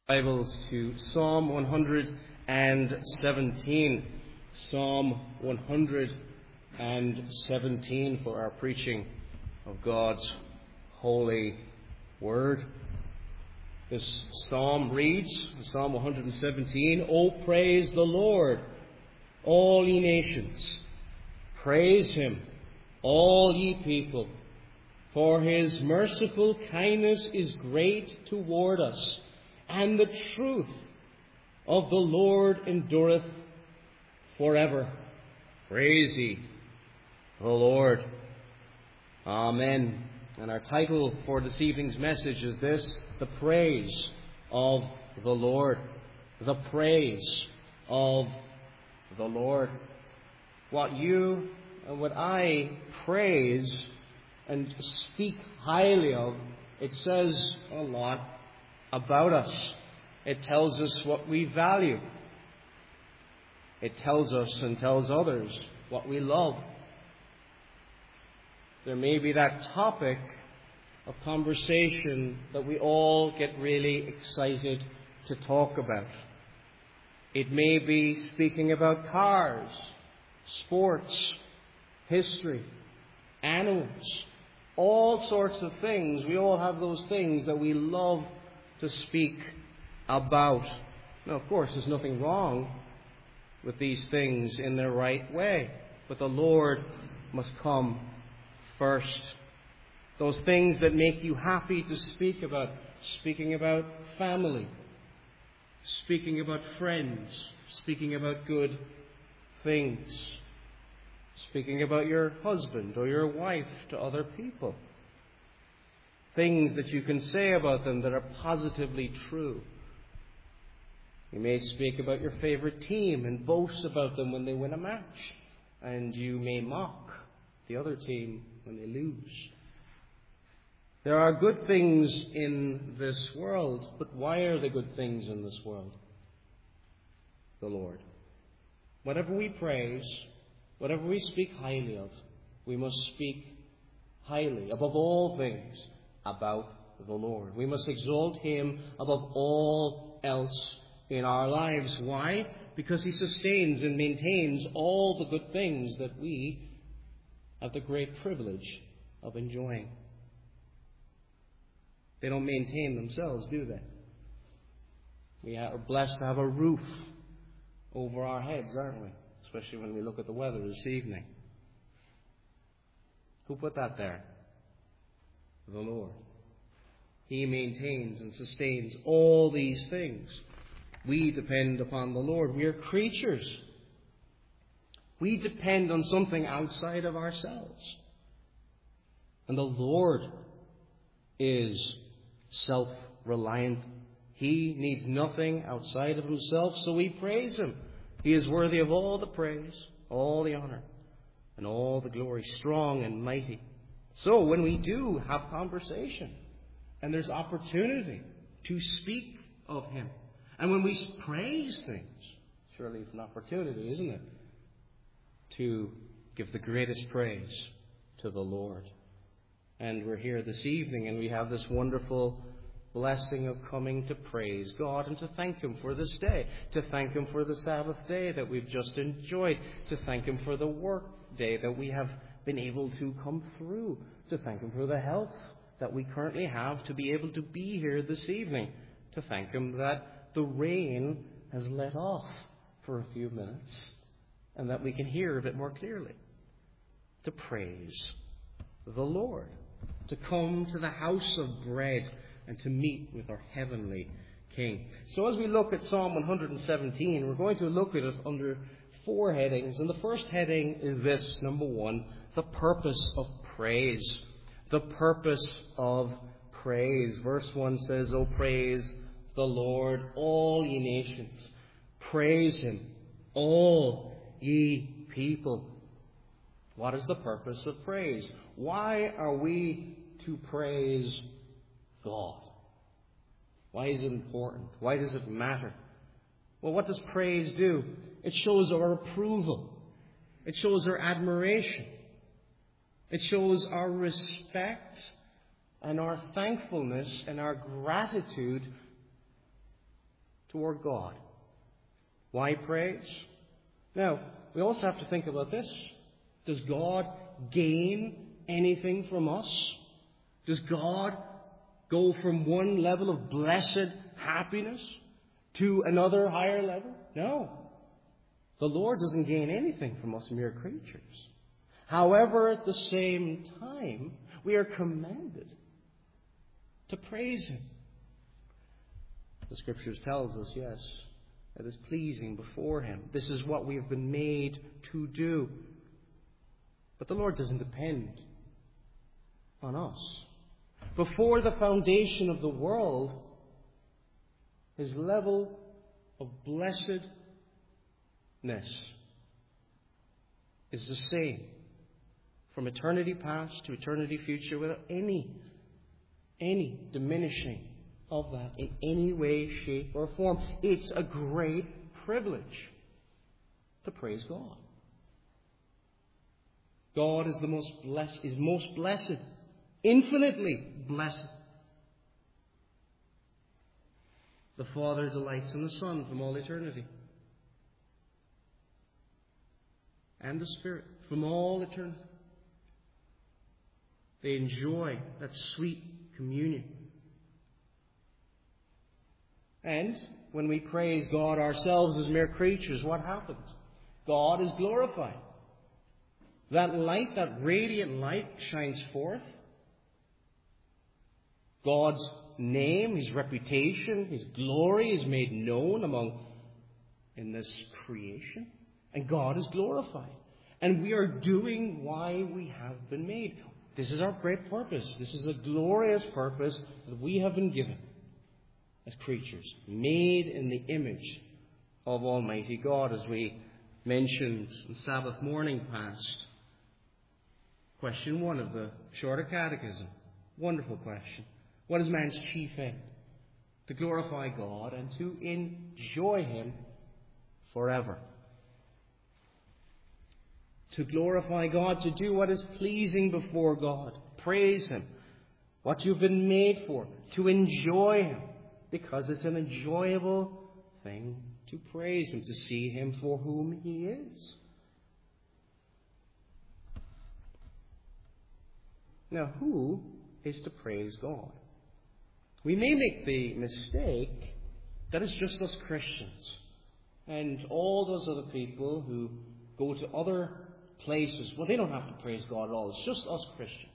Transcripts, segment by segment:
Bibles to Psalm 117. Psalm 117 for our preaching of God's holy word. This psalm reads, Psalm 117, O praise the Lord, all ye nations. Praise him, all ye people. For his merciful kindness is great toward us, and the truth of the Lord endureth forever. Praise ye the Lord. Amen. And our title for this evening's message is this: the praise of the Lord. The praise of the Lord. What you and what I praise and speak highly of, it says a lot about us. It tells us what we value. It tells us and tells others what we love. There may be that topic of conversation that we all get really excited to talk about. It may be speaking about cars, sports, history, animals, all sorts of things. We all have those things that we love to speak about. Now, of course, there's nothing wrong with these things in their right way, but the Lord must come first. Those things that make you happy to speak about, speaking about family, speaking about friends, speaking about good things, speaking about your husband or your wife to other people. Things that you can say about them that are positively true. You may speak about your favorite team and boast about them when they win a match. And you may mock the other team when they lose. There are good things in this world, but why are there good things in this world? The Lord. Whatever we praise, whatever we speak highly of, we must speak highly, above all things, about the Lord. We must exalt him above all else in our lives. Why? Because he sustains and maintains all the good things that we have the great privilege of enjoying. They don't maintain themselves, do they? We are blessed to have a roof over our heads, aren't we? Especially when we look at the weather this evening. Who put that there? The Lord. He maintains and sustains all these things. We depend upon the Lord. We are creatures. We depend on something outside of ourselves. And the Lord is self-reliant. He needs nothing outside of himself, so we praise him. He is worthy of all the praise, all the honor, and all the glory, strong and mighty. So when we do have conversation, and there's opportunity to speak of him, and when we praise things, surely it's an opportunity, isn't it, to give the greatest praise to the Lord. And we're here this evening, and we have this wonderful blessing of coming to praise God and to thank him for this day, to thank him for the Sabbath day that we've just enjoyed, to thank him for the work day that we have been able to come through, to thank him for the health that we currently have to be able to be here this evening, to thank him that the rain has let off for a few minutes and that we can hear a bit more clearly, to praise the Lord, to come to the house of bread and to meet with our heavenly King. So as we look at Psalm 117, we're going to look at it under 4 headings. And the first heading is this, number 1, the purpose of praise. The purpose of praise. Verse 1 says, O praise the Lord, all ye nations. Praise him, all ye people. What is the purpose of praise? Why are we to praise God? Why is it important? Why does it matter? Well, what does praise do? It shows our approval. It shows our admiration. It shows our respect and our thankfulness and our gratitude toward God. Why praise? Now, we also have to think about this. Does God gain anything from us? Does God go from one level of blessed happiness to another higher level? No. The Lord doesn't gain anything from us mere creatures. However, at the same time, we are commanded to praise Him. The Scriptures tells us, yes, that is pleasing before Him. This is what we have been made to do. But the Lord doesn't depend on us. Before the foundation of the world, His level of blessedness is the same from eternity past to eternity future, without any diminishing of that in any way, shape, or form. It's a great privilege to praise God. God is most blessed, infinitely blessed. The Father delights in the Son from all eternity. And the Spirit from all eternity. They enjoy that sweet communion. And when we praise God ourselves as mere creatures, what happens? God is glorified. That light, that radiant light, shines forth. God's name, His reputation, His glory is made known in this creation. And God is glorified. And we are doing why we have been made. This is our great purpose. This is a glorious purpose that we have been given as creatures, made in the image of Almighty God, as we mentioned in Sabbath morning past. Question 1 of the Shorter Catechism. Wonderful question. What is man's chief end? To glorify God and to enjoy Him forever. To glorify God, to do what is pleasing before God. Praise Him. What you've been made for. To enjoy Him. Because it's an enjoyable thing to praise Him, to see Him for whom He is. Now, who is to praise God? We may make the mistake that it's just us Christians. And all those other people who go to other places, well, they don't have to praise God at all. It's just us Christians.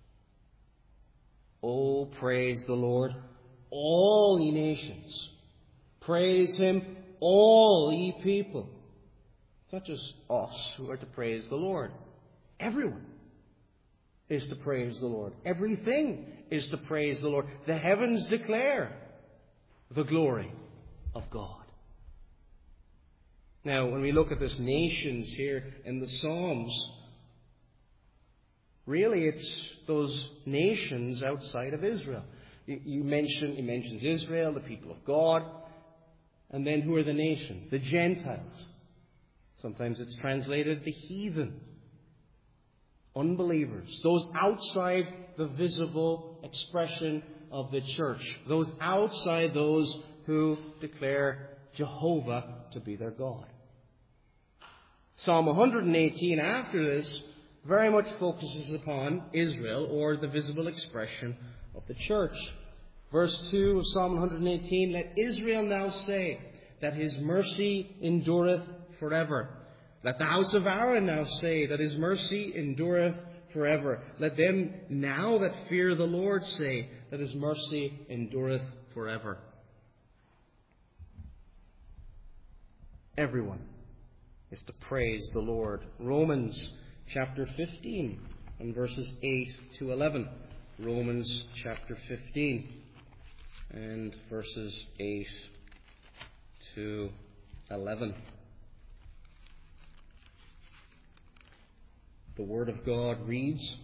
Oh, praise the Lord, all ye nations. Praise Him, all ye people. It's not just us who are to praise the Lord. Everyone is to praise the Lord. Everything is to praise the Lord. The heavens declare the glory of God. Now, when we look at this nations here in the Psalms, really it's those nations outside of Israel. He mentions Israel, the people of God, and then who are the nations? The Gentiles. Sometimes it's translated the heathen. Unbelievers. Those outside the visible expression of the church. Those outside those who declare Jehovah to be their God. Psalm 118 after this very much focuses upon Israel, or the visible expression of the church. Verse 2 of Psalm 118, let Israel now say that His mercy endureth forever. Let the house of Aaron now say that His mercy endureth forever. Let them now that fear the Lord say that His mercy endureth forever. Everyone is to praise the Lord. Romans chapter 15 and verses 8 to 11. Romans chapter 15 and verses 8 to 11. The Word of God reads,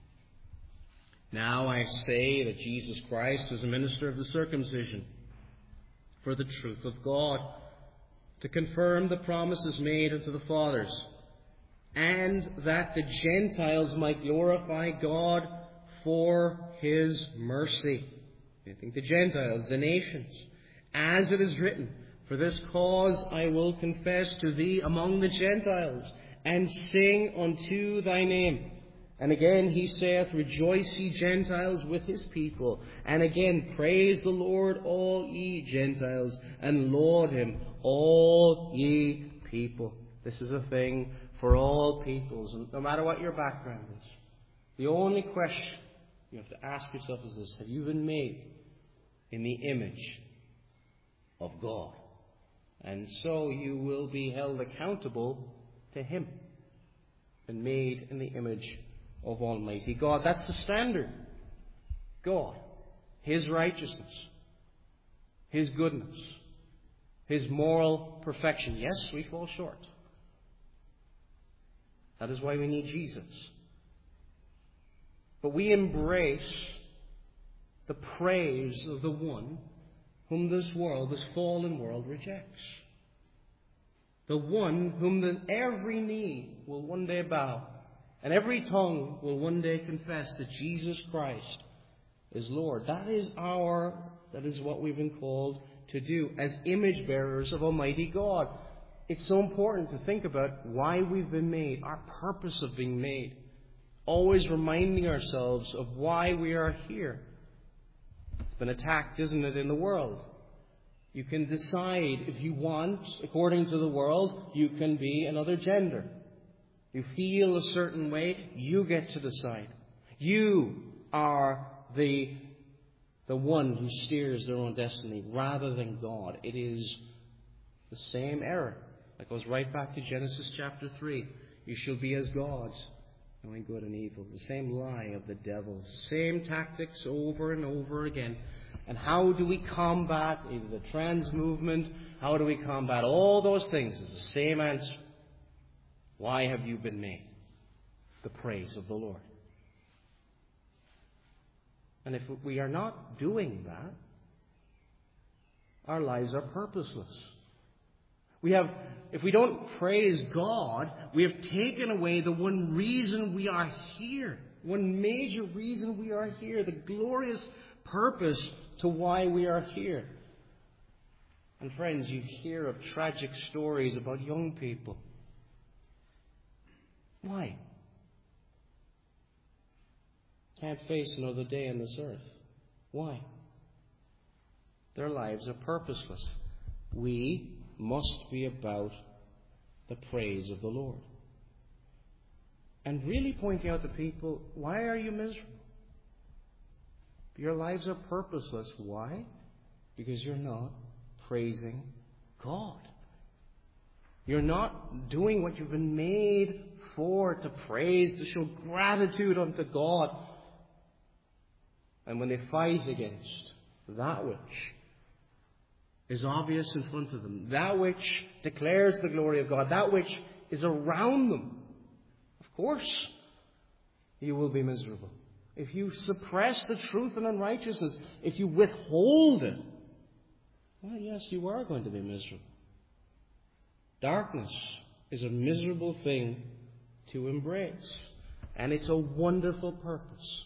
now I say that Jesus Christ was a minister of the circumcision for the truth of God, to confirm the promises made unto the fathers, and that the Gentiles might glorify God for His mercy. I think the Gentiles, the nations, as it is written, For this cause I will confess to thee among the Gentiles, and sing unto thy name. And again he saith, Rejoice, ye Gentiles, with his people. And again, Praise the Lord, all ye Gentiles, and laud him, all ye people. This is a thing for all peoples, and no matter what your background is. The only question you have to ask yourself is this: have you been made in the image of God? And so you will be held accountable to him. Been made in the image of Almighty God. That's the standard. God, his righteousness, his goodness, his moral perfection. Yes, we fall short. That is why we need Jesus. But we embrace the praise of the one whom this world, this fallen world, rejects. The one whom every knee will one day bow, and every tongue will one day confess that Jesus Christ is Lord. That is what we've been called to do as image bearers of Almighty God. It's so important to think about why we've been made, our purpose of being made. Always reminding ourselves of why we are here. It's been attacked, isn't it, in the world? You can decide if you want, according to the world, you can be another gender. You feel a certain way, you get to decide. You are the one who steers their own destiny rather than God. It is the same error that goes right back to Genesis chapter 3. You shall be as gods, knowing good and evil. The same lie of the devil. The same tactics over and over again. And how do we combat either the trans movement? How do we combat all those things? It's the same answer. Why have you been made? The praise of the Lord. And if we are not doing that, our lives are purposeless. If we don't praise God, we have taken away the one reason we are here. One major reason we are here. The glorious purpose to why we are here. And friends, you hear of tragic stories about young people. Why? Can't face another day on this earth. Why? Their lives are purposeless. We must be about the praise of the Lord. And really pointing out to people, why are you miserable? Your lives are purposeless. Why? Because you're not praising God. You're not doing what you've been made for, to praise, to show gratitude unto God. And when they fight against that which is obvious in front of them, that which declares the glory of God, that which is around them, of course, you will be miserable. If you suppress the truth and unrighteousness, if you withhold it, well, yes, you are going to be miserable. Darkness is a miserable thing to embrace, and it's a wonderful purpose.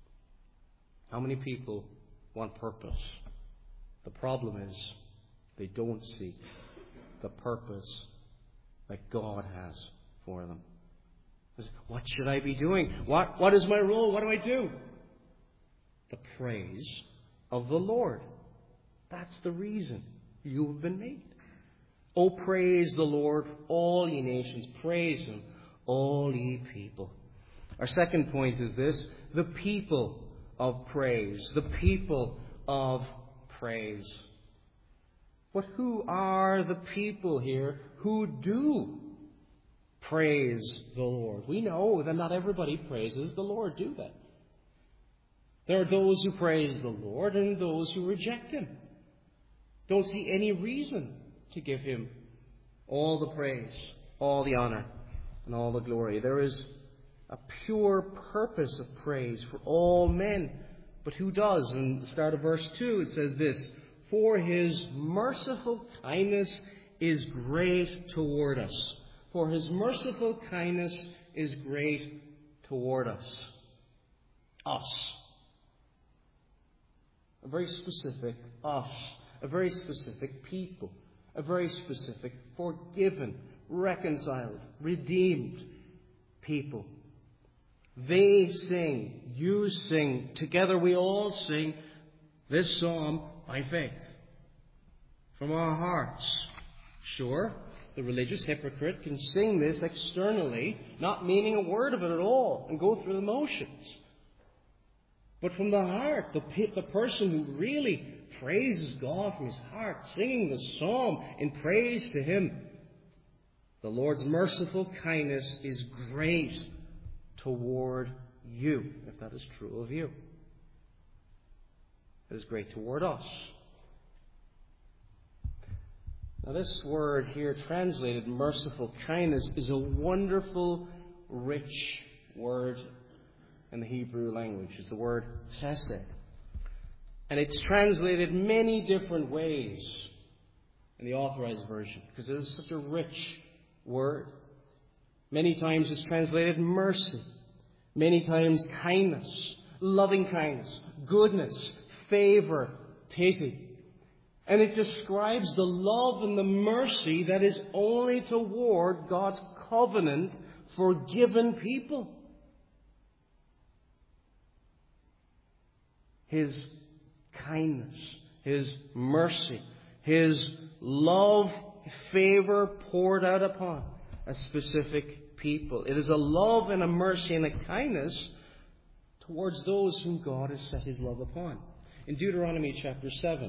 How many people want purpose? The problem is they don't see the purpose that God has for them. What should I be doing? What is my role? What do I do? The praise of the Lord. That's the reason you have been made. Oh, praise the Lord, all ye nations. Praise him, all ye people. Our second point is this: the people of praise. The people of praise. But who are the people here who do praise the Lord? We know that not everybody praises the Lord, do they? There are those who praise the Lord and those who reject him. Don't see any reason to give him all the praise, all the honor, and all the glory. There is a pure purpose of praise for all men. But who does? In the start of verse 2 it says this: For his merciful kindness is great toward us. For his merciful kindness is great toward us. Us. A very specific us. A very specific people. a very specific, forgiven, reconciled, redeemed people. They sing, you sing, together we all sing this psalm by faith. From our hearts. Sure, the religious hypocrite can sing this externally, not meaning a word of it at all, and go through the motions. But from the heart, the person who really praises God from his heart, singing the psalm in praise to Him, the Lord's merciful kindness is great toward you, if that is true of you. It is great toward us. Now, this word here, translated merciful kindness, is a wonderful, rich word in the Hebrew language. It's the word chesed. And it's translated many different ways in the Authorized Version, because it is such a rich word. Many times it's translated mercy. Many times kindness, loving kindness, goodness, favor, pity. And it describes the love and the mercy that is only toward God's covenant forgiven people. His kindness, His mercy, His love, favor poured out upon a specific people. It is a love and a mercy and a kindness towards those whom God has set His love upon. In Deuteronomy chapter 7,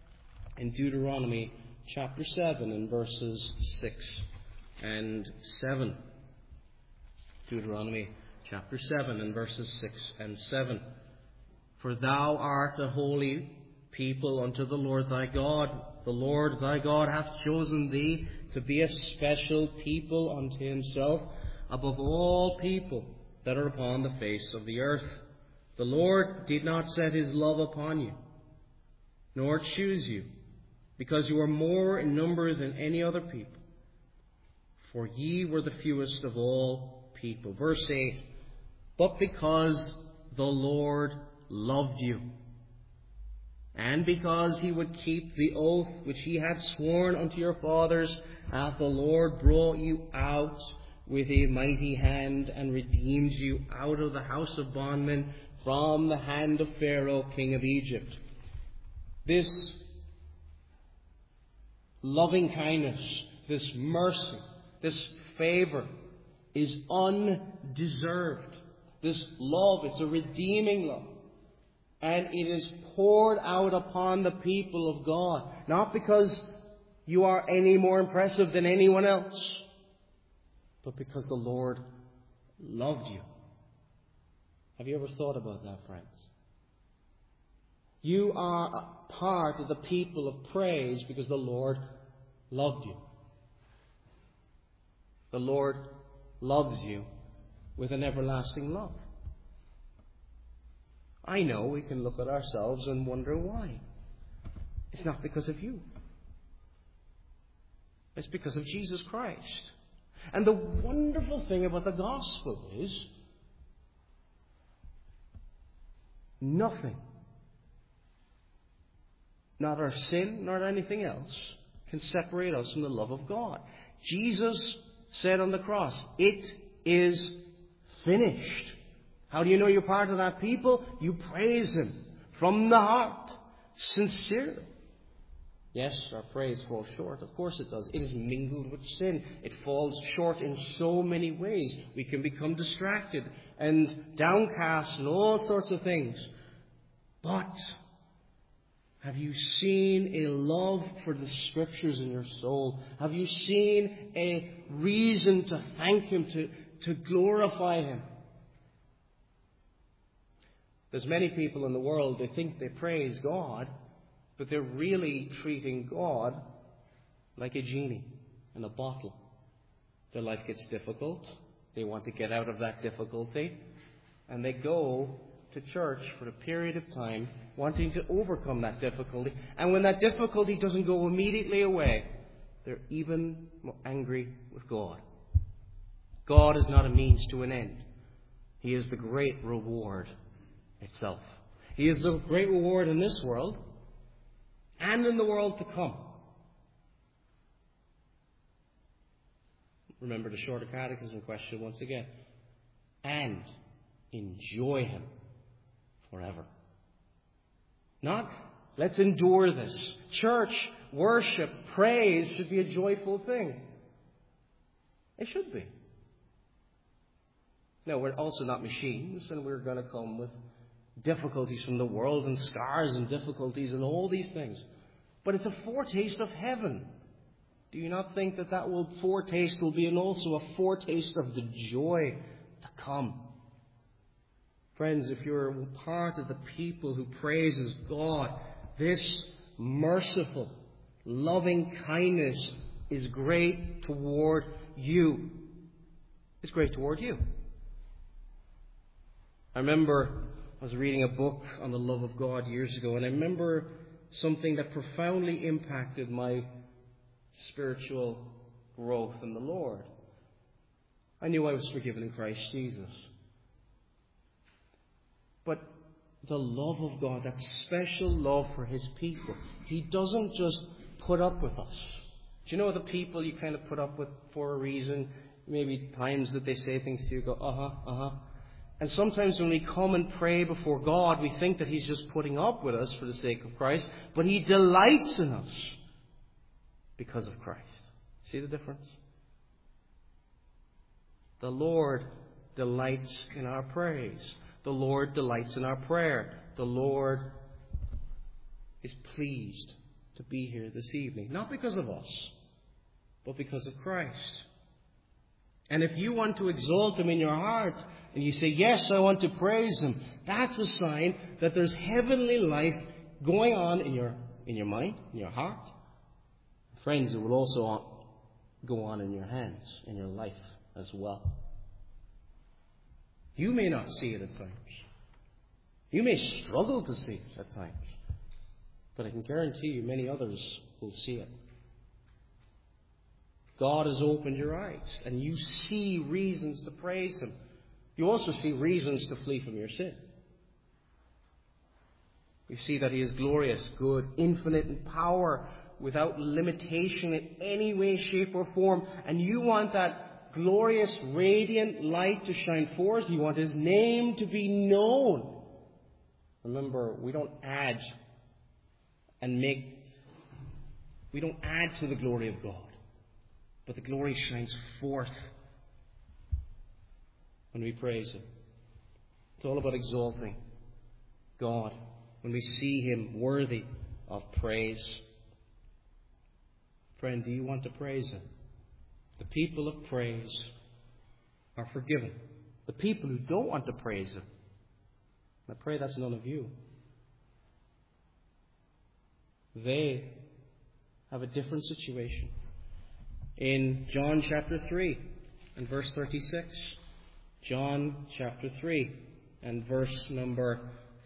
in verses 6 and 7. Deuteronomy chapter 7 and verses 6 and 7. For thou art a holy people unto the Lord thy God. The Lord thy God hath chosen thee to be a special people unto Himself above all people that are upon the face of the earth. The Lord did not set His love upon you, nor choose you, because you are more in number than any other people. For ye were the fewest of all people. Verse 8. But because the Lord loved you, and because He would keep the oath which He had sworn unto your fathers, hath the Lord brought you out with a mighty hand, and redeemed you out of the house of bondmen, from the hand of Pharaoh, king of Egypt. This loving kindness, this mercy, this favor is undeserved. This love, it's a redeeming love. And it is poured out upon the people of God, not because you are any more impressive than anyone else, but because the Lord loved you. Have you ever thought about that, friends? You are a part of the people of praise because the Lord loved you. The Lord loves you with an everlasting love. I know we can look at ourselves and wonder why. It's not because of you. It's because of Jesus Christ. And the wonderful thing about the gospel is nothing, not our sin, nor anything else, can separate us from the love of God. Jesus said on the cross, it is finished. How do you know you're part of that people? You praise Him from the heart, sincerely. Yes, our praise falls short. Of course it does. It is mingled with sin. It falls short in so many ways. We can become distracted and downcast and all sorts of things. But have you seen a love for the Scriptures in your soul? Have you seen a reason to thank Him, to glorify Him? There's many people in the world, they think they praise God, but they're really treating God like a genie in a bottle. Their life gets difficult. They want to get out of that difficulty. And they go to church for a period of time wanting to overcome that difficulty. And when that difficulty doesn't go immediately away, they're even more angry with God. God is not a means to an end. He is the great reward itself. He is the great reward in this world and in the world to come. Remember the Shorter Catechism question once again. And enjoy Him forever. Not, let's endure this. Church, worship, praise should be a joyful thing. It should be. Now, we're also not machines, and we're going to come with difficulties from the world and scars and difficulties and all these things. But it's a foretaste of heaven. Do you not think that foretaste will be also a foretaste of the joy to come? Friends, if you're part of the people who praises God, this merciful, loving kindness is great toward you. It's great toward you. I remember I was reading a book on the love of God years ago, and I remember something that profoundly impacted my spiritual growth in the Lord. I knew I was forgiven in Christ Jesus. But the love of God, that special love for His people, He doesn't just put up with us. Do you know the people you kind of put up with for a reason? Maybe times that they say things to you, go, And sometimes when we come and pray before God, we think that He's just putting up with us for the sake of Christ, but He delights in us because of Christ. See the difference? The Lord delights in our praise. The Lord delights in our prayer. The Lord is pleased to be here this evening. Not because of us, but because of Christ. And if you want to exalt Him in your heart, and you say, yes, I want to praise Him, that's a sign that there's heavenly life going on in your mind, in your heart. Friends, it will also go on in your hands, in your life as well. You may not see it at times. You may struggle to see it at times. But I can guarantee you many others will see it. God has opened your eyes, and you see reasons to praise Him. You also see reasons to flee from your sin. You see that He is glorious, good, infinite in power, without limitation in any way, shape, or form. And you want that glorious, radiant light to shine forth. You want His name to be known. Remember, we don't add to the glory of God. But the glory shines forth when we praise Him. It's all about exalting God when we see Him worthy of praise. Friend, do you want to praise Him? The people of praise are forgiven. The people who don't want to praise Him, I pray that's none of you, they have a different situation. In John chapter 3 and verse 36. John chapter 3 and verse number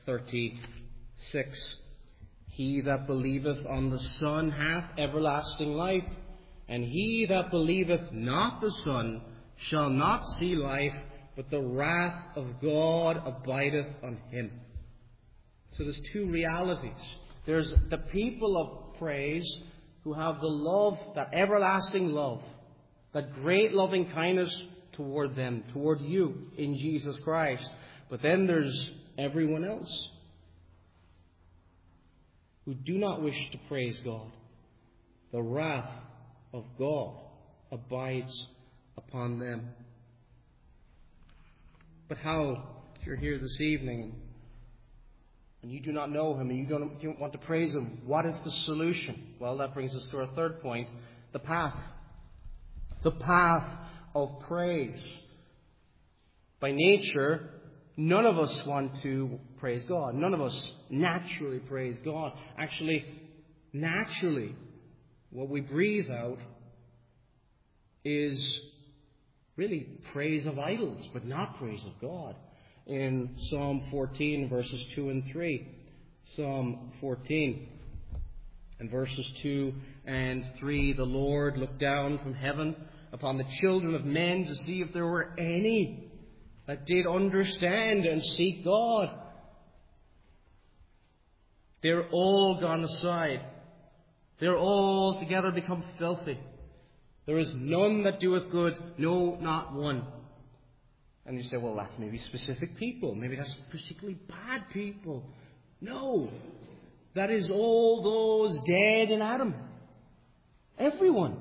36. He that believeth on the Son hath everlasting life, and he that believeth not the Son shall not see life, but the wrath of God abideth on him. So there's two realities. There's the people of praise who have the love, that everlasting love, that great loving kindness toward them, toward you in Jesus Christ. But then there's everyone else who do not wish to praise God. The wrath of God abides upon them. But how, if you're here this evening and you do not know Him and you don't want to praise Him, what is the solution? Well, that brings us to our third point, the path. The path of praise. By nature, none of us want to praise God. None of us naturally praise God. Actually, naturally, what we breathe out is really praise of idols, but not praise of God. In Psalm 14, verses 2 and 3. Psalm 14 and verses 2 and 3. The Lord looked down from heaven upon the children of men to see if there were any that did understand and seek God. They're all gone aside. They're all together become filthy. There is none that doeth good, no, not one. And you say, well, that's maybe specific people. Maybe that's particularly bad people. No. That is all those dead in Adam. Everyone.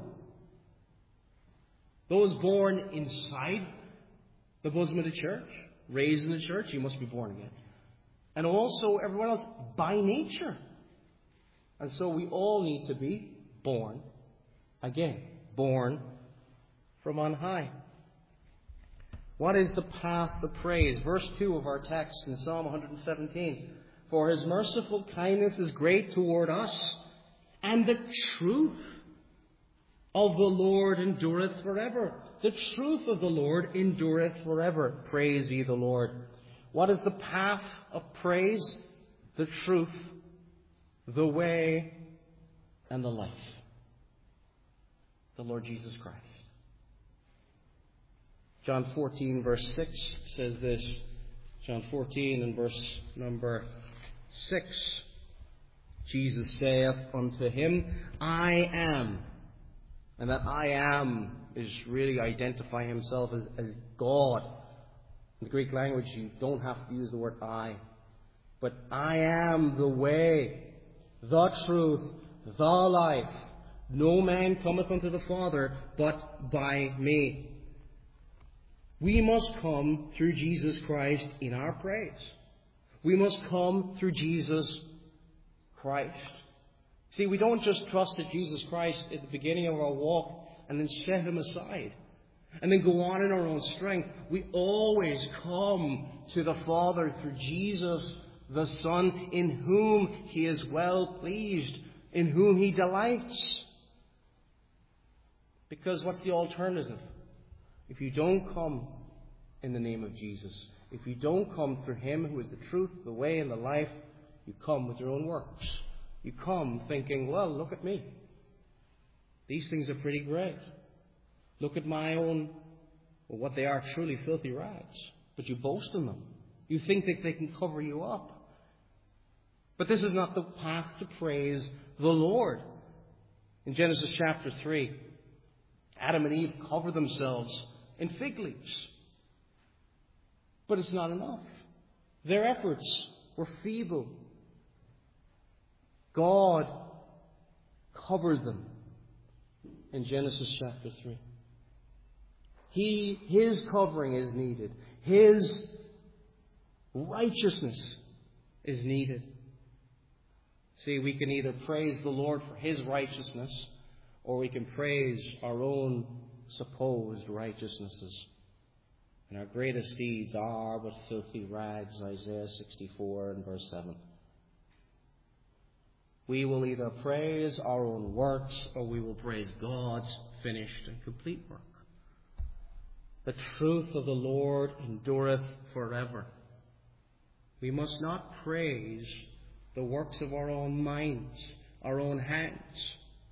Those born inside the bosom of the church, raised in the church, you must be born again. And also everyone else by nature. And so we all need to be born again. Born from on high. What is the path of praise? Verse 2 of our text in Psalm 117. For his merciful kindness is great toward us, and the truth of the Lord endureth forever. The truth of the Lord endureth forever. Praise ye the Lord. What is the path of praise? The truth, the way, and the life. The Lord Jesus Christ. John 14 verse 6 says this. John 14 and verse number 6. Jesus saith unto him, I am. And that I am is really identifying himself as God. In the Greek language, you don't have to use the word I. But I am the way, the truth, the life. No man cometh unto the Father but by me. We must come through Jesus Christ in our praise. We must come through Jesus Christ. See, we don't just trust in Jesus Christ at the beginning of our walk and then set him aside and then go on in our own strength. We always come to the Father through Jesus, the Son, in whom he is well pleased, in whom he delights. Because what's the alternative? If you don't come in the name of Jesus, if you don't come through him who is the truth, the way, and the life, you come with your own works. You come thinking, well, look at me. These things are pretty great. Look at my own, well, what they are, truly filthy rags. But you boast in them. You think that they can cover you up. But this is not the path to praise the Lord. In Genesis chapter 3, Adam and Eve covered themselves in fig leaves. But it's not enough. Their efforts were feeble. God covered them in Genesis chapter 3. His covering is needed. His righteousness is needed. See, we can either praise the Lord for his righteousness, or we can praise our own supposed righteousnesses. And our greatest deeds are but filthy rags, Isaiah 64 and verse 7. We will either praise our own works, or we will praise God's finished and complete work. The truth of the Lord endureth forever. We must not praise the works of our own minds, our own hands.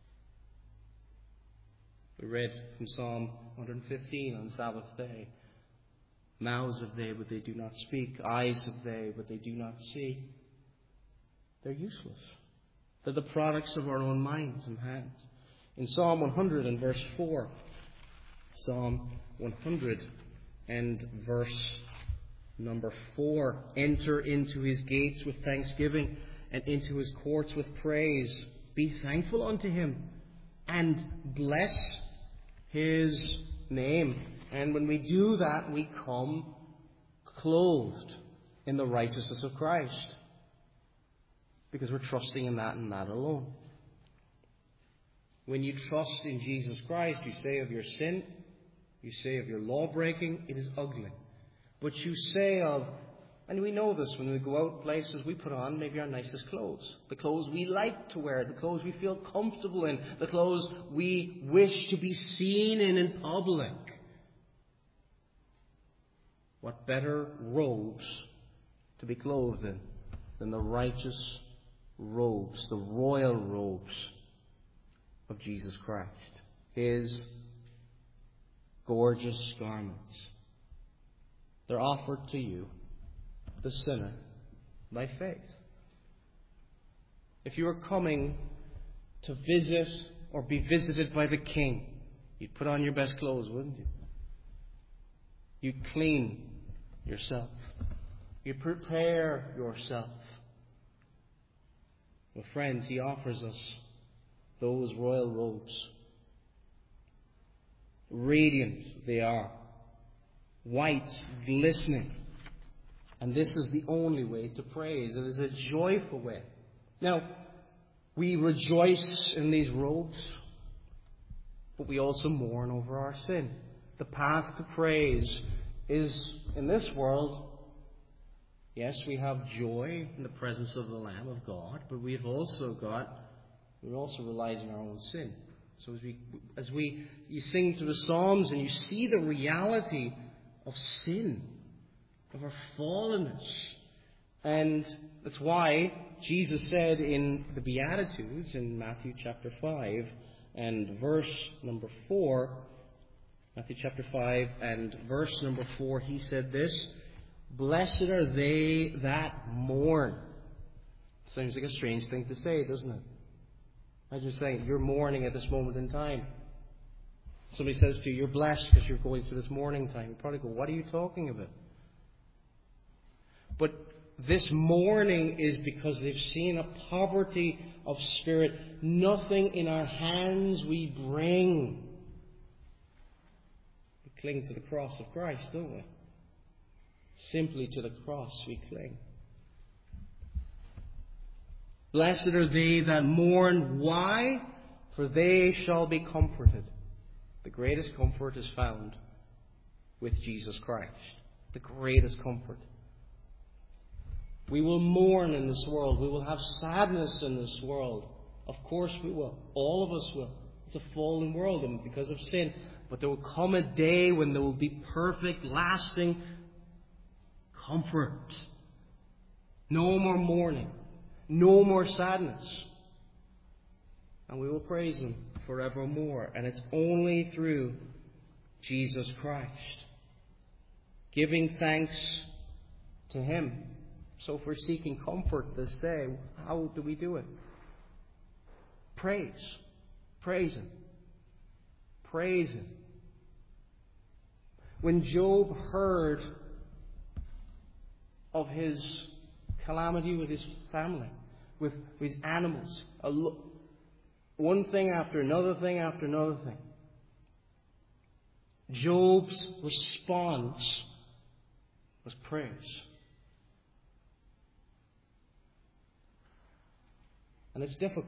We read from Psalm 115 on Sabbath day. Mouths have they, but they do not speak. Eyes have they, but they do not see. They're useless. They're the products of our own minds and hands. In Psalm 100 and verse 4, Psalm 100 and verse number 4, enter into his gates with thanksgiving and into his courts with praise. Be thankful unto him and bless his name. And when we do that, we come clothed in the righteousness of Christ. Because we're trusting in that and that alone. When you trust in Jesus Christ, you say of your sin, you say of your law breaking, it is ugly. But you say of, and we know this when we go out places, we put on maybe our nicest clothes. The clothes we like to wear, the clothes we feel comfortable in, the clothes we wish to be seen in public. What better robes to be clothed in than the righteous robes, the royal robes of Jesus Christ, his gorgeous garments. They're offered to you, the sinner, by faith. If you are coming to visit or be visited by the King, You'd put on your best clothes, wouldn't you? You'd clean yourself. You'd prepare yourself. Well, friends, He offers us those royal robes. Radiant they are, white, glistening. And this is the only way to praise. It is a joyful way. Now, we rejoice in these robes, but we also mourn over our sin. The path to praise is, in this world, yes, we have joy in the presence of the Lamb of God, but we're also realizing our own sin. So you sing through the Psalms and you see the reality of sin, of our fallenness. And that's why Jesus said in the Beatitudes in Matthew chapter 5 and verse number 4, Matthew chapter 5 and verse number 4, He said this, "Blessed are they that mourn." Seems like a strange thing to say, doesn't it? Imagine saying, you're mourning at this moment in time. Somebody says to you, you're blessed because you're going through this mourning time. You probably go, what are you talking about? But this mourning is because they've seen a poverty of spirit. Nothing in our hands we bring. We cling to the cross of Christ, don't we? Simply to the cross we cling. Blessed are they that mourn. Why? For they shall be comforted. The greatest comfort is found with Jesus Christ. The greatest comfort. We will mourn in this world. We will have sadness in this world. Of course we will. All of us will. It's a fallen world and because of sin. But there will come a day when there will be perfect, lasting comfort. No more mourning. No more sadness. And we will praise Him forevermore. And it's only through Jesus Christ. Giving thanks to Him. So if we're seeking comfort this day, how do we do it? Praise. Praise Him. Praise Him. When Job heard of his calamity with his family, with his animals, one thing after another thing after another thing, Job's response was praise. And it's difficult.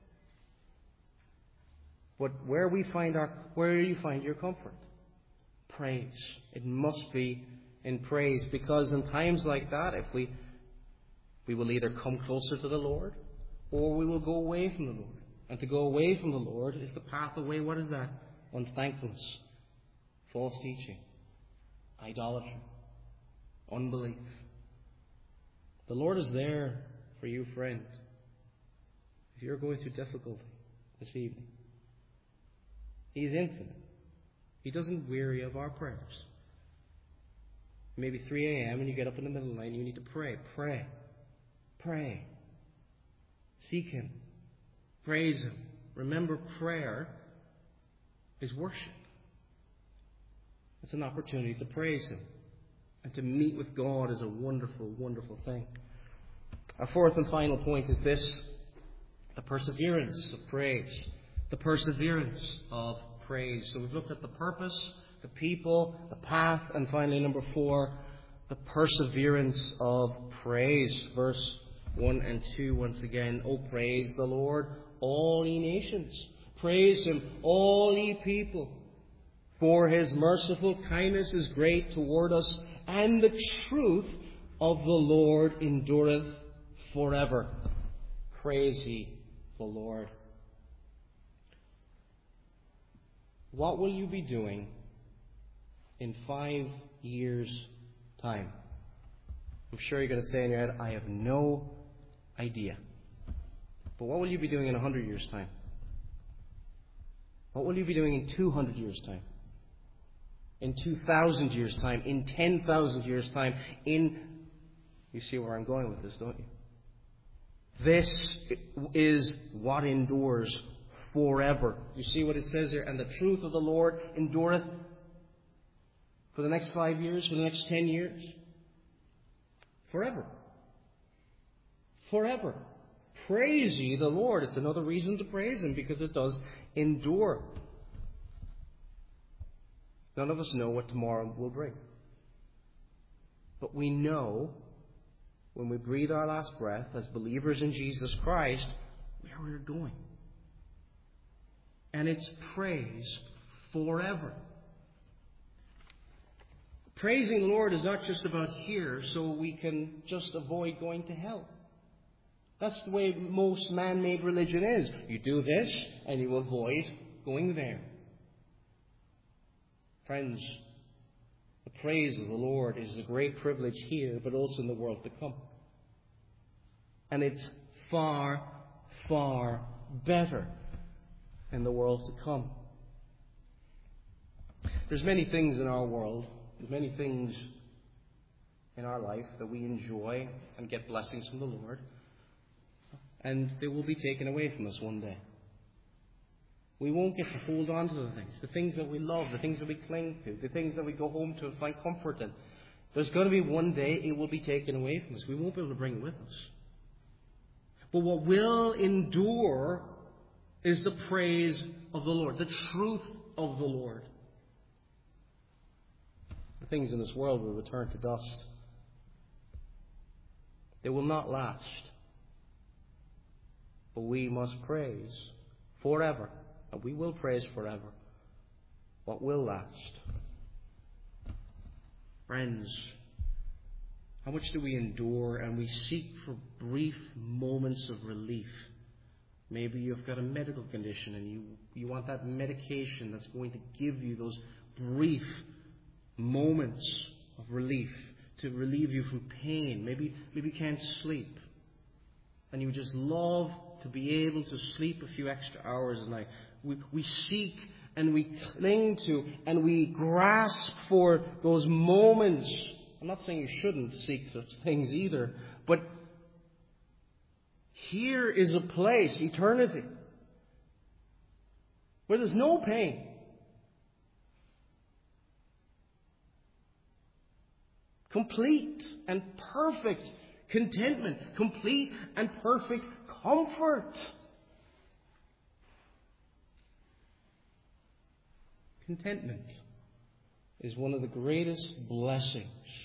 But where you find your comfort? Praise. It must be in praise, because in times like that, if we will either come closer to the Lord or we will go away from the Lord. And to go away from the Lord is the path away. What is that? Unthankfulness, false teaching, idolatry, unbelief. The Lord is there for you, friend. If you're going through difficulty this evening, He is infinite. He doesn't weary of our prayers. Maybe 3 a.m. and you get up in the middle of the night and you need to pray. Pray. Pray. Seek Him. Praise Him. Remember, prayer is worship. It's an opportunity to praise Him. And to meet with God is a wonderful, wonderful thing. Our fourth and final point is this: the perseverance of praise. The perseverance of praise. So we've looked at the purpose, the people, the path, and finally, number 4, the perseverance of praise. Verse 1 and 2 once again. Oh, praise the Lord, all ye nations. Praise Him, all ye people. For His merciful kindness is great toward us, and the truth of the Lord endureth forever. Praise ye the Lord. What will you be doing in 5 years' time? I'm sure you're going to say in your head, I have no idea. But what will you be doing in 100 years' time? What will you be doing in 200 years' time? In 2,000 years' time? In 10,000 years' time? You see where I'm going with this, don't you? This is what endures forever. You see what it says here? And the truth of the Lord endureth for the next 5 years, for the next 10 years. Forever. Forever. Praise ye the Lord. It's another reason to praise Him, because it does endure. None of us know what tomorrow will bring. But we know, when we breathe our last breath as believers in Jesus Christ, where we're going. And it's praise forever. Praising the Lord is not just about here so we can just avoid going to hell. That's the way most man-made religion is. You do this and you avoid going there. Friends, the praise of the Lord is a great privilege here, but also in the world to come. And it's far, far better in the world to come. There's many things in our world, there's many things in our life that we enjoy and get blessings from the Lord, and they will be taken away from us one day. We won't get to hold on to the things that we love, the things that we cling to, the things that we go home to and find comfort in. There's going to be one day it will be taken away from us. We won't be able to bring it with us. But what will endure is the praise of the Lord, the truth of the Lord. The things in this world will return to dust. They will not last. But we must praise forever. And we will praise forever what will last. Friends, how much do we endure and we seek for brief moments of relief? Maybe you've got a medical condition and you want that medication that's going to give you those brief moments of relief, to relieve you from pain. Maybe you can't sleep. And you just love to be able to sleep a few extra hours a night. We seek and we cling to and we grasp for those moments. I'm not saying you shouldn't seek such things either, but here is a place, eternity, where there's no pain. Complete and perfect contentment. Complete and perfect comfort. Contentment is one of the greatest blessings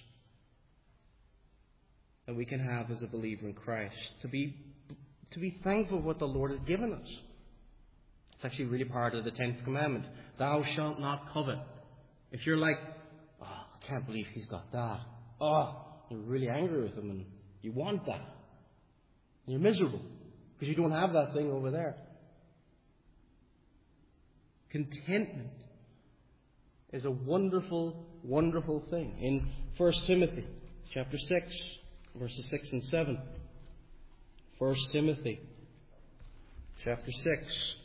that we can have as a believer in Christ. To be thankful for what the Lord has given us. It's actually really part of the 10th commandment. Thou shalt not covet. If you're like, oh, I can't believe he's got that. Oh, you're really angry with him and you want that. And you're miserable because you don't have that thing over there. Contentment is a wonderful, wonderful thing. In 1 Timothy chapter 6, verses 6 and 7. 1 Timothy chapter 6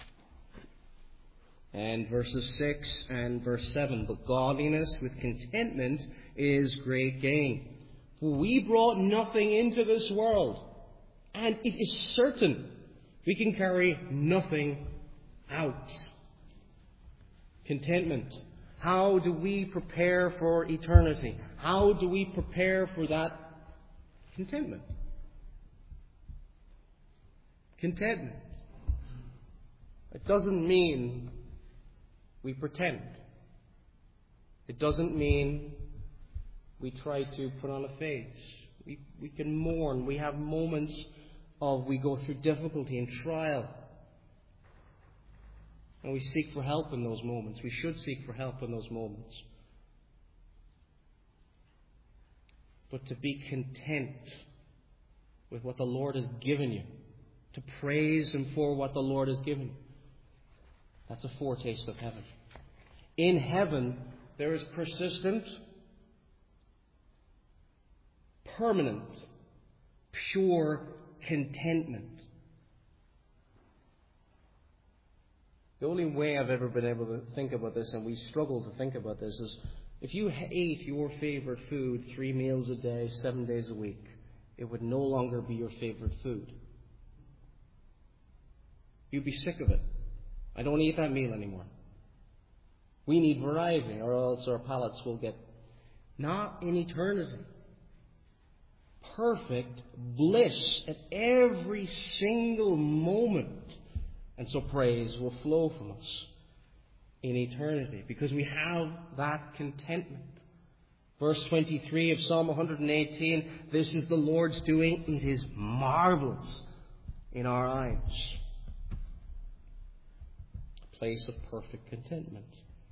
and verses 6 and verse 7. But godliness with contentment is great gain. For we brought nothing into this world, and it is certain we can carry nothing out. Contentment. How do we prepare for eternity? How do we prepare for that contentment? Contentment. It doesn't mean we pretend. It doesn't mean we try to put on a face. We can mourn. We have moments of we go through difficulty and trial. And we seek for help in those moments. We should seek for help in those moments. But to be content with what the Lord has given you, to praise Him for what the Lord has given you, that's a foretaste of heaven. In heaven, there is persistent, permanent, pure contentment. The only way I've ever been able to think about this, and we struggle to think about this, is if you ate your favorite food 3 meals a day, 7 days a week, it would no longer be your favorite food. You'd be sick of it. I don't eat that meal anymore. We need variety, or else our palates will get... Not in eternity. Perfect bliss at every single moment. And so praise will flow from us in eternity, because we have that contentment. Verse 23 of Psalm 118, this is the Lord's doing. It is marvelous in our eyes. A place of perfect contentment.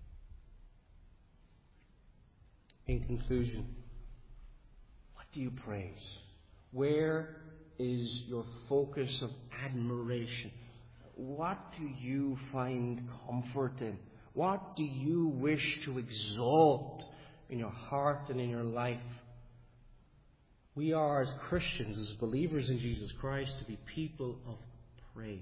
In conclusion, what do you praise? Where is your focus of admiration? What do you find comfort in? What do you wish to exalt in your heart and in your life? We are, as Christians, as believers in Jesus Christ, to be people of praise.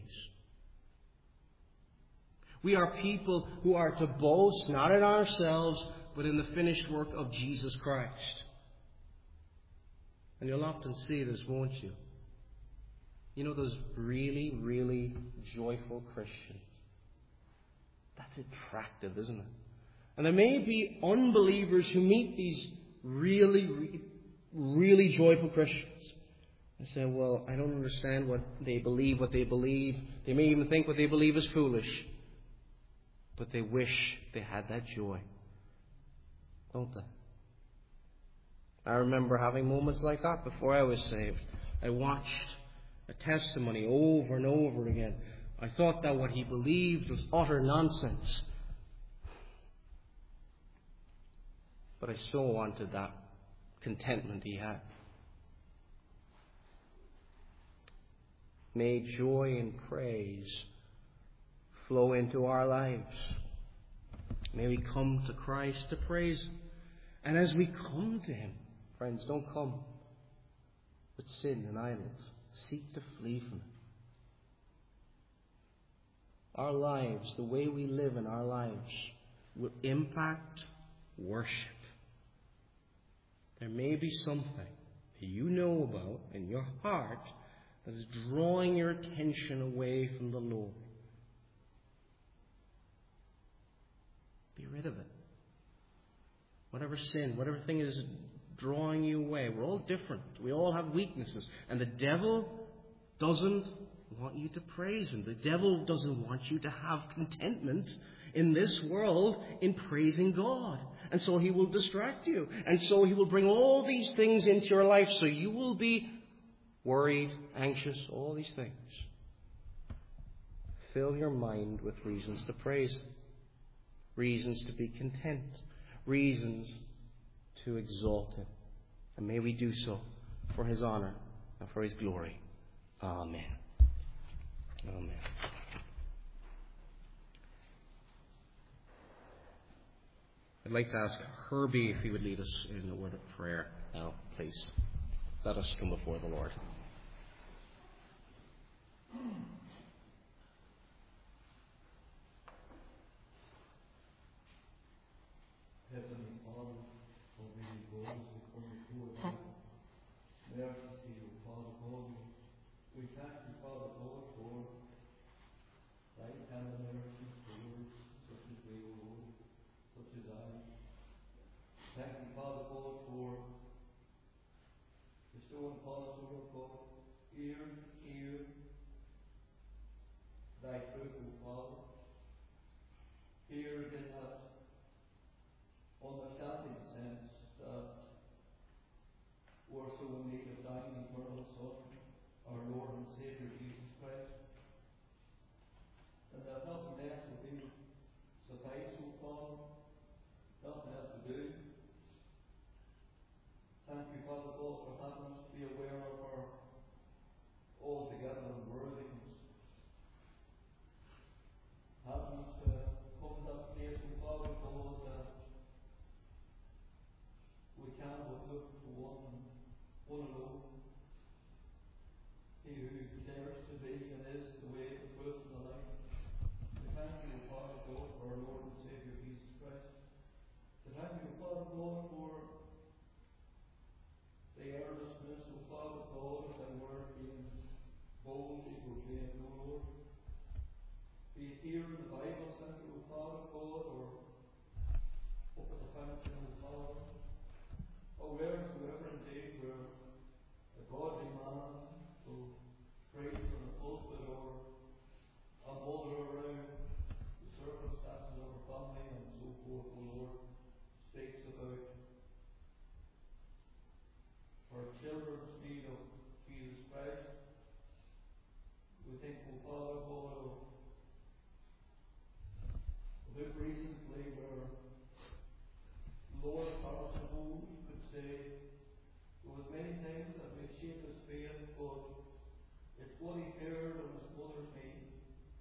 We are people who are to boast not in ourselves, but in the finished work of Jesus Christ. And you'll often see this, won't you? You know those really, really joyful Christians? That's attractive, isn't it? And there may be unbelievers who meet these really, really joyful Christians and say, well, I don't understand what they believe. They may even think what they believe is foolish. But they wish they had that joy. Don't they? I remember having moments like that before I was saved. I watched a testimony over and over again. I thought that what he believed was utter nonsense. But I so wanted that contentment he had. May joy and praise flow into our lives. May we come to Christ to praise Him. And as we come to Him, friends, don't come with sin and idols. Seek to flee from it. Our lives, the way we live in our lives, will impact worship. There may be something that you know about in your heart that is drawing your attention away from the Lord. Be rid of it. Whatever sin, whatever thing is drawing you away. We're all different. We all have weaknesses. And the devil doesn't want you to praise Him. The devil doesn't want you to have contentment in this world in praising God. And so he will distract you. And so he will bring all these things into your life. So you will be worried, anxious, all these things. Fill your mind with reasons to praise Him. Reasons to be content. Reasons to exalt Him. And may we do so for His honor and for His glory. Amen. Amen. I'd like to ask Herbie if he would lead us in a word of prayer now, please. Let us come before the Lord. Heavenly Father, Almighty God, we come before you. Mercy, O Father God, we thank you, Father God, for thy tender mercy towards such as we, O Lord, such as I. Thank you, Father God, for bestowing upon us, O Lord God, hear thy truth, O Father. Hear in that understanding sense that we're so in need of thine eternal Son, our Lord and Saviour Jesus Christ, and that nothing else will be suffice, O Father, nothing else to do. Thank you, Father God, for having us to be aware of our altogether unworthiness, having us to come to that place, O Father God, that we can but look to one alone, be it here in the Bible Centre, O Father God, or up at the fountain, O Father, or wheresoever indeed where a godly man will praise from the pulpit, or a mother around the circumstances of her family and so forth, O Lord, speaks about her children's need of Jesus Christ. We think, O Father God, of it recently where Lord Harrison Home could say there was many things that may shape his faith, but it's what he heard on his mother's knee.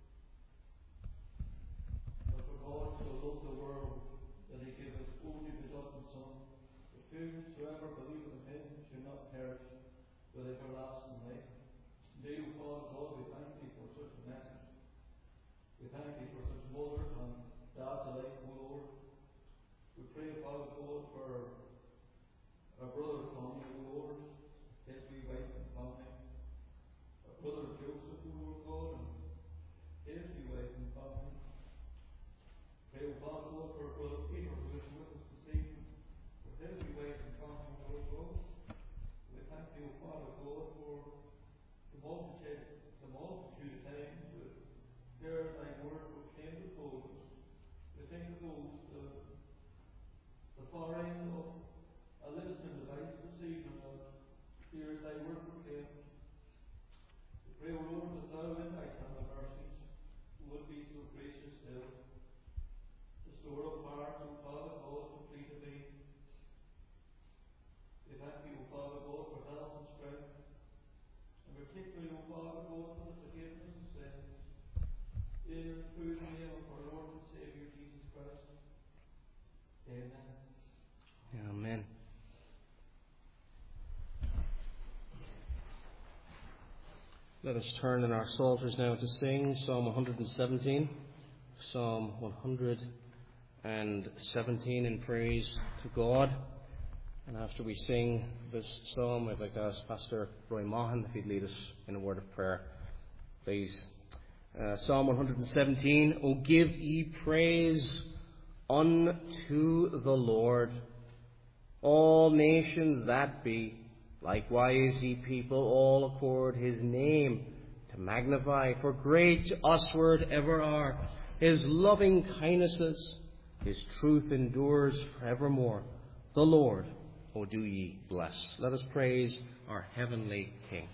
But for God so loved the world that he gave his only begotten Son, that whosoever believeth in him should not perish, but everlasting life. Indeed, O Father God, we thank thee for such a message. We thank thee for such mothers and dads alike, O Lord. We pray, Father God, for our brother Tommy, O Lord, his wee wife and family. Our brother Joseph, O Lord God, and his wee wife and family. Pray, O Father God, for our brother Peter, who is with us this evening, for his wee wife and family, O Lord God. We thank thee, O Father God, for the multitude of times we hear thy word proclaimed before us. We think of those, the far end of a listening device this evening that hears thy word proclaimed. We pray, O Lord, that thou in thy tender mercies would be so gracious still. Restore up hearts, O Father God, complete of thee. We thank thee, O Father God, for health and strength, and particularly, O Father God, for the forgiveness of sins. In and through the name of our Lord and Saviour Jesus Christ. Amen. Amen. Let us turn in our psalters now to sing Psalm 117. Psalm 117 in praise to God. And after we sing this psalm, I'd like to ask Pastor Roy Mahan if he'd lead us in a word of prayer, please. Psalm 117, O give ye praise unto the Lord, all nations that be, likewise ye people, all accord his name to magnify, for great usward ever are his loving kindnesses, his truth endures forevermore. The Lord, O do ye bless. Let us praise our heavenly King.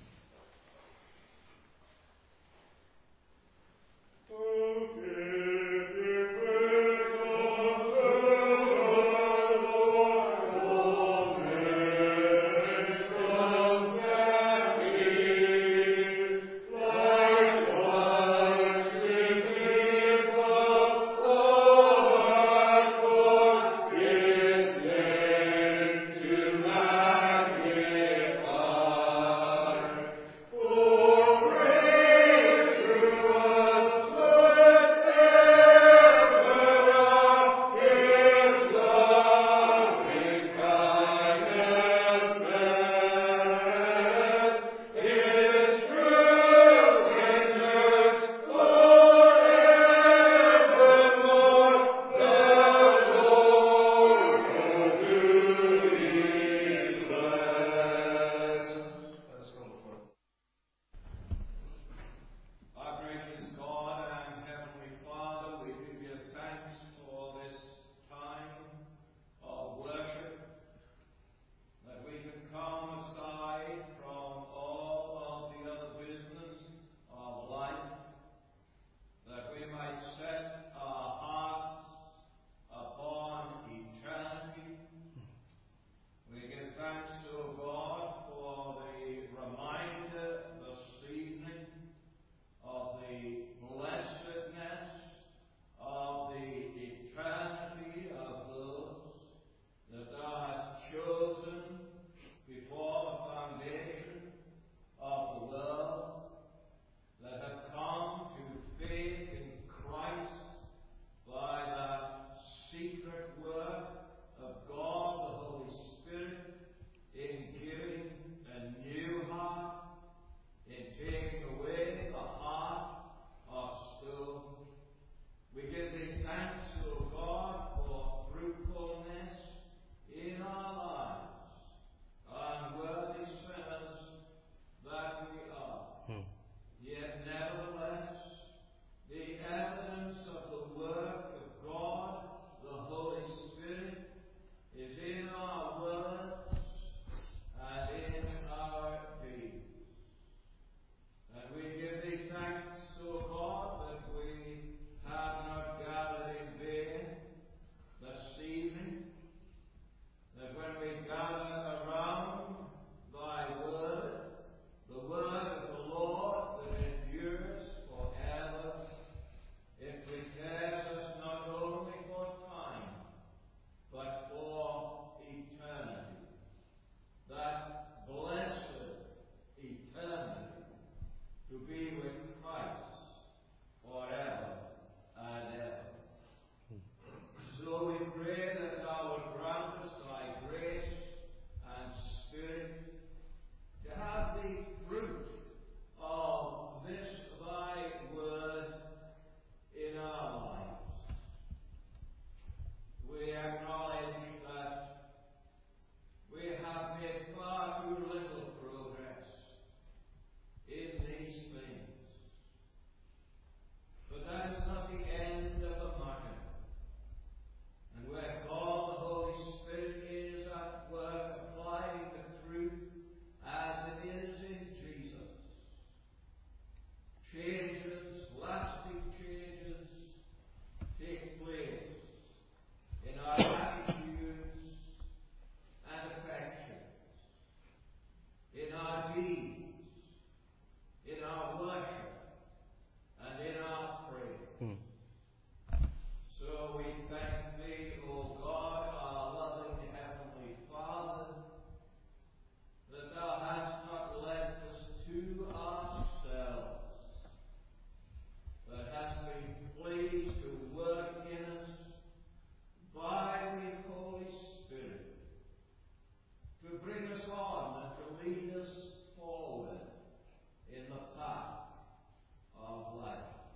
pleased to work in us by the Holy Spirit, to bring us on and to lead us forward in the path of life.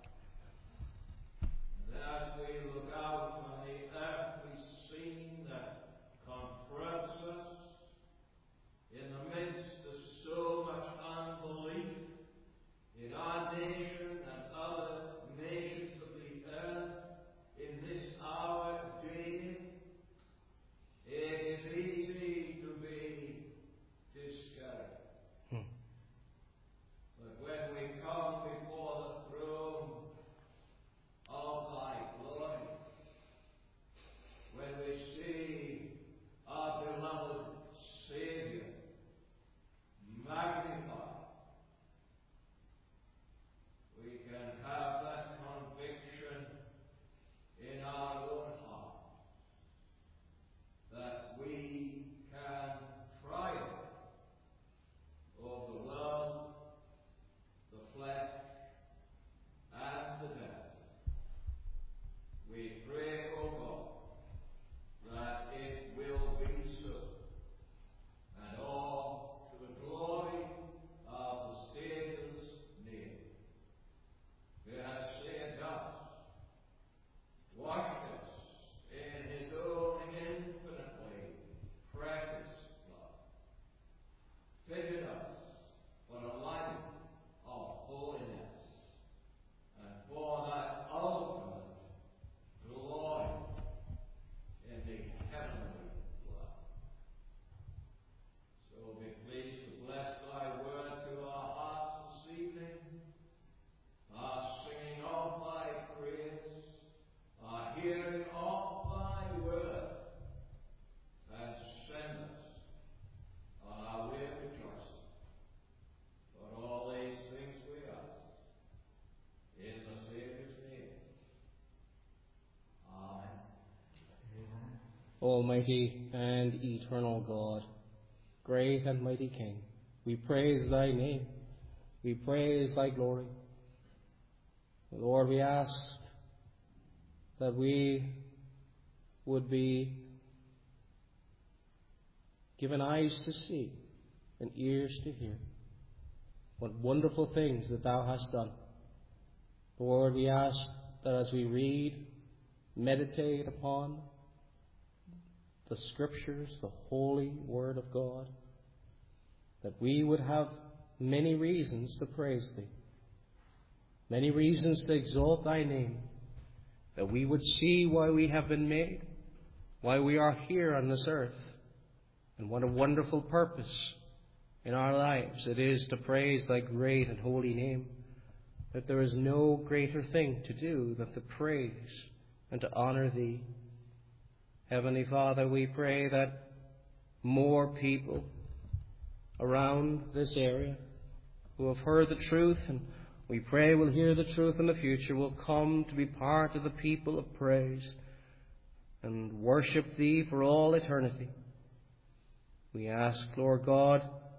And as we look out on the earthly scene that confronts us in the midst of so much unbelief in our nation and other nations of the earth in this hour daily, it is easy to be discouraged. But when we come before the throne of thy glory, when we see our beloved Savior magnified, we can have that conviction in our own heart that we can triumph over the world, the flesh, and the death. We pray, O God, that it will be so, and all to the glory of the Saviour's name, who has saved us, washed us in his own infinitely precious blood, fitted us for a life of holiness, and for that ultimate glory in the heavenly world. So be pleased to bless thy word to our hearts this evening, our singing of thy praise, our hearing of thy word, and send us on our way of rejoicing. For all these things we ask in the Saviour's name. Amen. Almighty and eternal God, great and mighty King, we praise thy name. We praise thy glory. Lord, we ask that we would be given eyes to see and ears to hear what wonderful things that thou hast done. Lord, we ask that as we read, meditate upon the Scriptures, the holy Word of God, that we would have many reasons to praise thee, many reasons to exalt thy name, that we would see why we have been made, why we are here on this earth, and what a wonderful purpose in our lives it is to praise thy great and holy name, that there is no greater thing to do than to praise and to honor thee. Heavenly Father, we pray that more people around this area who have heard the truth, and we pray will hear the truth in the future, will come to be part of the people of praise and worship thee for all eternity. We ask, Lord God,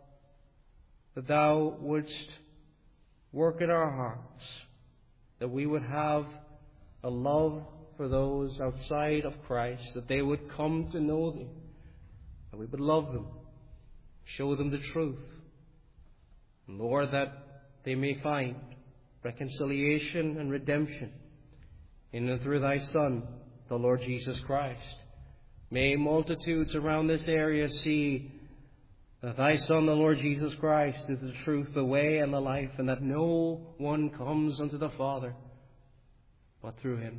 that thou wouldst work in our hearts, that we would have a love for those outside of Christ, that they would come to know thee, that we would love them, show them the truth, and Lord, that they may find reconciliation and redemption in and through thy Son, the Lord Jesus Christ. May multitudes around this area see that thy Son, the Lord Jesus Christ, is the truth, the way, and the life, and that no one comes unto the Father but through him.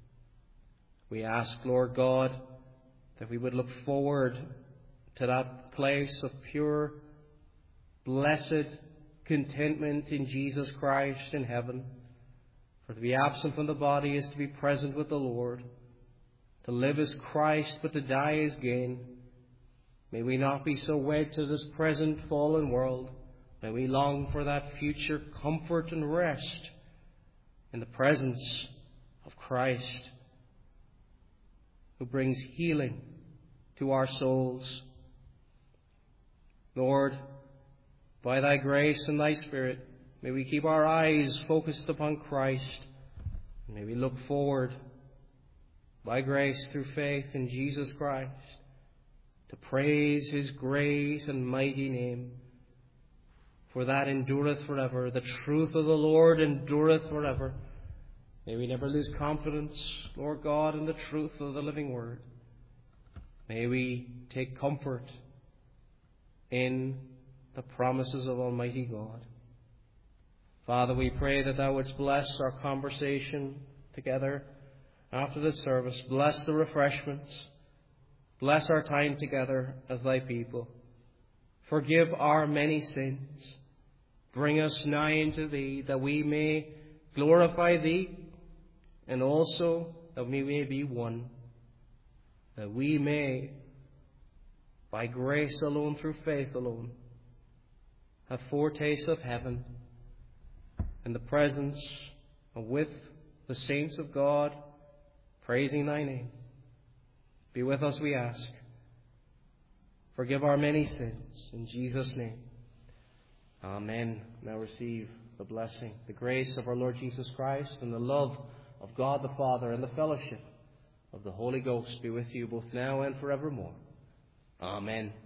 We ask, Lord God, that we would look forward to that place of pure, blessed contentment in Jesus Christ in heaven. For to be absent from the body is to be present with the Lord. To live is Christ, but to die is gain. May we not be so wed to this present fallen world. May we long for that future comfort and rest in the presence of Christ, who brings healing to our souls. Lord, by thy grace and thy Spirit, may we keep our eyes focused upon Christ May we look forward, by grace through faith in Jesus Christ, to praise his great and mighty name. For that endureth forever. The truth of the Lord endureth forever. May we never lose confidence, Lord God, in the truth of the living word. May we take comfort in the promises of Almighty God. Father, we pray that thou wouldst bless our conversation together after this service. Bless the refreshments. Bless our time together as thy people. Forgive our many sins. Bring us nigh unto thee, that we may glorify thee, and also that we may be one. That we may, by grace alone, through faith alone, have foretaste of heaven, in the presence and with the saints of God, praising thy name. Be with us, we ask. Forgive our many sins. In Jesus' name. Amen. Now receive the blessing, the grace of our Lord Jesus Christ, and the love of God the Father, and the fellowship of the Holy Ghost be with you both now and forevermore. Amen.